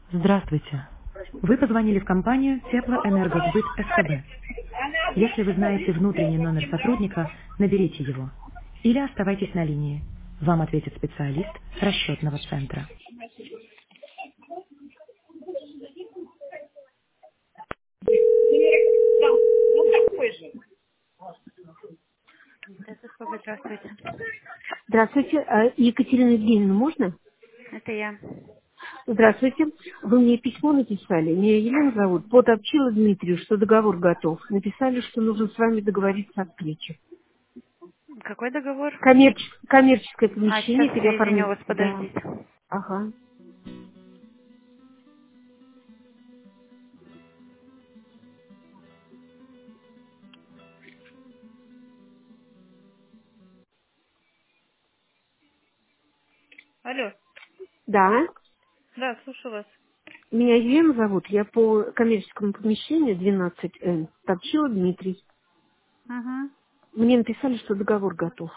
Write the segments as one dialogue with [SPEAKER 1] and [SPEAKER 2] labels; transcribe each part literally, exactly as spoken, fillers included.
[SPEAKER 1] Здравствуйте. Вы позвонили в компанию Теплоэнергосбыт СКБ. Если вы знаете внутренний номер сотрудника, наберите его. Или оставайтесь на линии. Вам ответит специалист расчетного центра. Это СКБ, здравствуйте.
[SPEAKER 2] Здравствуйте. А Екатерина Евгеньевна, можно?
[SPEAKER 1] Это я.
[SPEAKER 2] Здравствуйте. Вы мне письмо написали. Меня Елена зовут. Подобщила Дмитрию, что договор готов. Написали, что нужно с вами договориться о встрече.
[SPEAKER 1] Какой договор?
[SPEAKER 2] Коммерчес- коммерческое
[SPEAKER 1] А, сейчас
[SPEAKER 2] помещение
[SPEAKER 1] соединю
[SPEAKER 2] переоформить.
[SPEAKER 1] вас,
[SPEAKER 2] Да.
[SPEAKER 1] подождите.
[SPEAKER 2] Ага.
[SPEAKER 1] Алло,
[SPEAKER 2] Да.
[SPEAKER 1] да, слушаю вас.
[SPEAKER 2] Меня Елена зовут. Я по коммерческому помещению двенадцать Н. Топчила Дмитрий.
[SPEAKER 1] Угу.
[SPEAKER 2] Мне написали, что договор готов.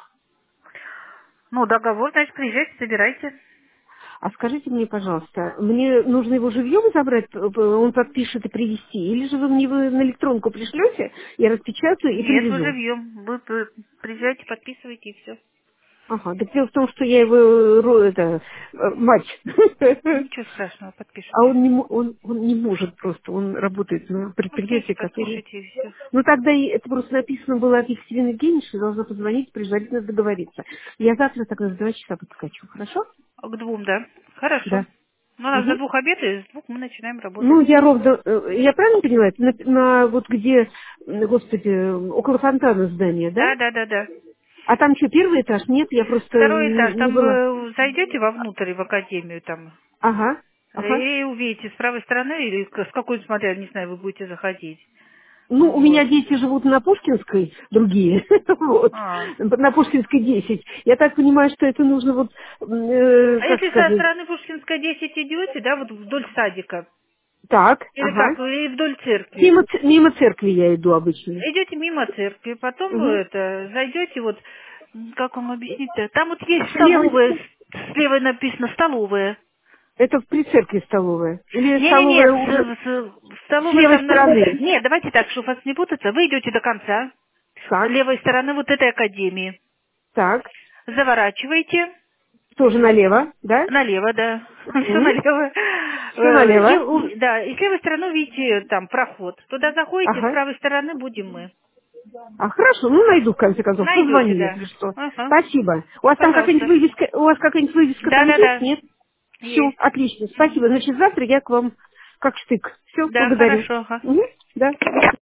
[SPEAKER 1] Ну, договор, значит, приезжайте, собирайте.
[SPEAKER 2] А скажите мне, пожалуйста, мне нужно его живьем забрать, п- п- он подпишет и привезти, или же вы мне его на электронку пришлете, я распечатаю и
[SPEAKER 1] Нет, вы
[SPEAKER 2] привезу?
[SPEAKER 1] живьем. Вы п- приезжайте, подписывайте и все.
[SPEAKER 2] Ага, так дело в том, что я его, э, ро- это, э, мать,
[SPEAKER 1] Ничего страшного,
[SPEAKER 2] а
[SPEAKER 1] подпишите.
[SPEAKER 2] он не, мо- он, он не может просто, он работает на
[SPEAKER 1] Ну, встречи
[SPEAKER 2] предприятии, которое...
[SPEAKER 1] подпишите и все.
[SPEAKER 2] Ну, тогда и это просто написано было от Екатерины Евгеньевны, что должна позвонить, предварительно договориться. Я завтра тогда в два часа подскочу, хорошо?
[SPEAKER 1] К двум, да? Хорошо.
[SPEAKER 2] Да.
[SPEAKER 1] Ну, у нас до
[SPEAKER 2] Мгм.
[SPEAKER 1] двух обед, и с двух мы начинаем работать.
[SPEAKER 2] Ну, я ровно, э, я правильно поняла, это на, на вот где, м, господи, около фонтана здания, да?
[SPEAKER 1] Да, да, да, да.
[SPEAKER 2] А там что, первый этаж? Нет, я просто
[SPEAKER 1] Второй этаж.
[SPEAKER 2] не, не
[SPEAKER 1] Там
[SPEAKER 2] была.
[SPEAKER 1] вы зайдете вовнутрь в академию там
[SPEAKER 2] Ага, ага.
[SPEAKER 1] и увидите с правой стороны, или к- с какой, смотря, не знаю, вы будете заходить.
[SPEAKER 2] Ну, у меня
[SPEAKER 1] Вот.
[SPEAKER 2] дети живут на Пушкинской, другие, вот,
[SPEAKER 1] А.
[SPEAKER 2] на Пушкинской десять. Я так понимаю, что это нужно вот, м, э,
[SPEAKER 1] А
[SPEAKER 2] как
[SPEAKER 1] если со
[SPEAKER 2] сказать,
[SPEAKER 1] стороны Пушкинской десять идете, да, вот вдоль садика,
[SPEAKER 2] так,
[SPEAKER 1] или
[SPEAKER 2] ага.
[SPEAKER 1] как, или вдоль церкви,
[SPEAKER 2] Мимо, ц- мимо церкви я иду обычно.
[SPEAKER 1] идете мимо церкви, потом вы
[SPEAKER 2] Угу.
[SPEAKER 1] это зайдете, вот, м, как вам объяснить-то, там вот есть
[SPEAKER 2] С левой,
[SPEAKER 1] столовая, с- слева написано столовая.
[SPEAKER 2] это при церкви столовая? Или
[SPEAKER 1] Не-не-не,
[SPEAKER 2] столовая
[SPEAKER 1] с,
[SPEAKER 2] уже
[SPEAKER 1] с-
[SPEAKER 2] с
[SPEAKER 1] столовая
[SPEAKER 2] левой
[SPEAKER 1] там... на-
[SPEAKER 2] стороны?
[SPEAKER 1] Нет, давайте так, чтобы вас не путаться. Вы идете до конца, с
[SPEAKER 2] Так,
[SPEAKER 1] левой стороны вот этой академии.
[SPEAKER 2] так.
[SPEAKER 1] Заворачиваете
[SPEAKER 2] Тоже налево, да?
[SPEAKER 1] налево, да, все
[SPEAKER 2] Угу.
[SPEAKER 1] налево.
[SPEAKER 2] Все
[SPEAKER 1] Э, И,
[SPEAKER 2] налево.
[SPEAKER 1] у- да, и с левой стороны увидите там проход. Туда заходите, с
[SPEAKER 2] Ага.
[SPEAKER 1] правой стороны будем мы.
[SPEAKER 2] А хорошо, ну найду в конце концов.
[SPEAKER 1] Найдете,
[SPEAKER 2] Позвоню,
[SPEAKER 1] да.
[SPEAKER 2] если что.
[SPEAKER 1] Ага,
[SPEAKER 2] Спасибо. У вас там какая-нибудь
[SPEAKER 1] пожалуйста.
[SPEAKER 2] вывеска, у вас какая-нибудь вывеска там есть,
[SPEAKER 1] Да-да-да,
[SPEAKER 2] нет? Все,
[SPEAKER 1] есть.
[SPEAKER 2] отлично.
[SPEAKER 1] Мгм.
[SPEAKER 2] Спасибо. Значит, завтра я к вам как штык. Все,
[SPEAKER 1] Да,
[SPEAKER 2] благодарю.
[SPEAKER 1] хорошо. Ага.
[SPEAKER 2] Угу. Да.